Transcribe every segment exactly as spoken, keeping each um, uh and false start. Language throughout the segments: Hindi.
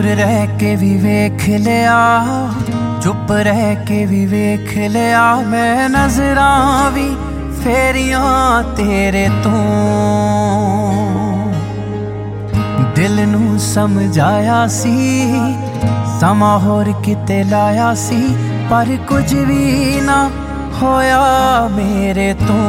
रह के भी वेख लिया, चुप रह के भी वेख लिया, मैं नजरां भी फेरियां तेरे तो। दिल नू समझाया सी समा होर किते लाया सी, पर कुछ भी ना होया मेरे तो।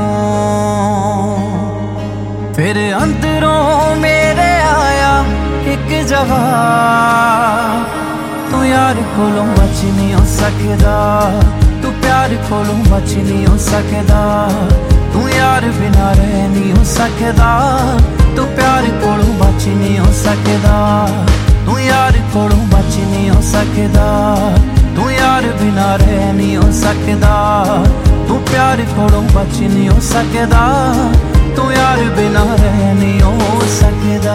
फिर अंदरों मेरे आया एक जवाब, तू यार कोलों बच नहीं हो सकदा, तू प्यार कोलों बच नहीं हो सकदा, तू यार बिना रह नहीं हो सकदा, तू प्यार कोलों बच नहीं हो सकदा, तू यार कोलों बच नहीं हो सकदा, तू यार बिना रह नहीं हो सकदा, तू प्यार कोलों बच नहीं हो सकदा, तू यार बिना रह नहीं हो सकदा।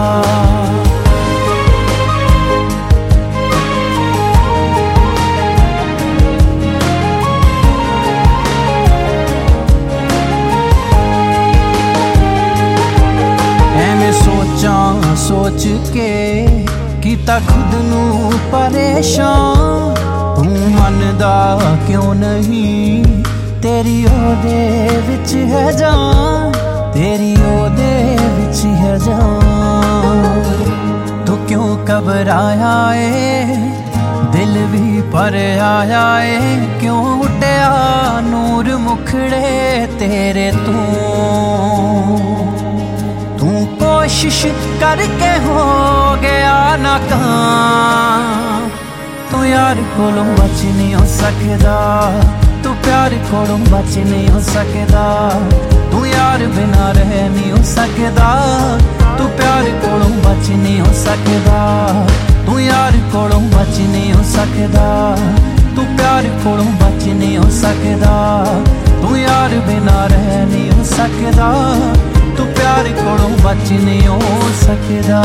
सोच के कीता खुद नू परेशान, तू मनदा क्यों नहीं, तेरी ओदे विच है जान, तेरी ओदे विच है जान। तू क्यों घबराया है, दिल भी पर आया है, क्यों उड्या नूर मुखड़े तेरे तू। तू कोशिश करके हो गया नाकाम, तू यार कोलों बच नहीं हो सकदा, तू प्यार कोलों बच नहीं हो सकदा, तू यार बिना रह नहीं हो सकदा, तू प्यार कोलों बच नहीं हो सकदा, तू यार कोलों बच नहीं हो सकदा, तू प्यार कोलों बच नहीं हो सकदा, तू यार बिना रह नहीं हो सकदा, तू प्यार कोलों बच नहीं हो सकदा।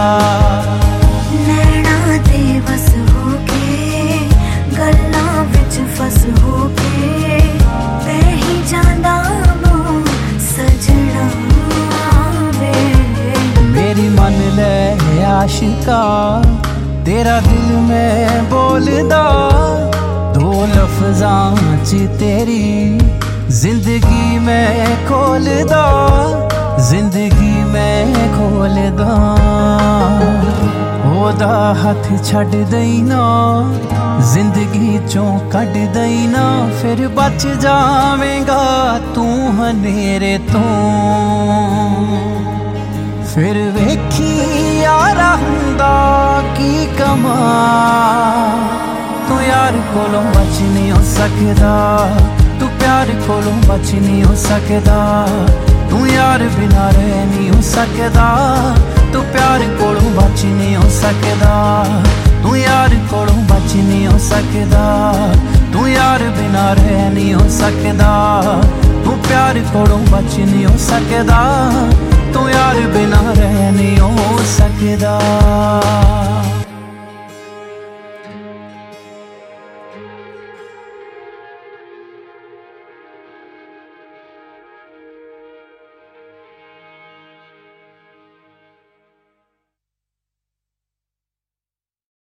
नैना दे बस हो के गल्लां विच फस हो के, ते ही जांदा मों सजना वे। मेरी मन ले आशिका, तेरा दिल में बोलदा, दो लफ्जां च तेरी जिंदगी में खोलदा, जिंदगी में खोलदा। ओदा हथ छड़ देना, जिंदगी चों कट देना, फिर बच जावेगा तू हनेरे तो। फिर वेखी यारा हुंदा की कमा, तू यार कोलों बच नहीं हो सकदा, तू प्यार कोलों बच नहीं हो सकदा, तू यार बिना रह नहीं हो सकदा, तू प्यार कोलों बच नहीं हो सकदा, तू यार कोलों बच नहीं हो सकदा, तू यार बिना रह नहीं हो सकदा, तू प्यार कोलों बच नहीं हो सकदा, तू यार बिना रह नहीं हो सकदा।